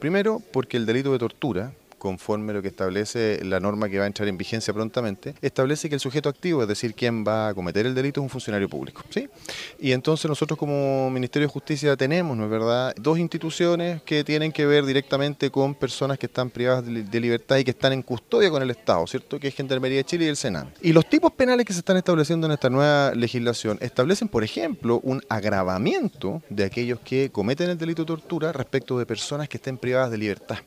Primero, porque el delito de tortura, conforme a lo que establece la norma que va a entrar en vigencia prontamente, establece que el sujeto activo, es decir, quien va a cometer el delito, es un funcionario público, ¿sí? Y entonces nosotros como Ministerio de Justicia tenemos, ¿no es verdad?, dos instituciones que tienen que ver directamente con personas que están privadas de libertad y que están en custodia con el Estado, ¿cierto?, que es Gendarmería de Chile y el SENAM. Y los tipos penales que se están estableciendo en esta nueva legislación establecen, por ejemplo, un agravamiento de aquellos que cometen el delito de tortura respecto de personas que estén privadas de libertad.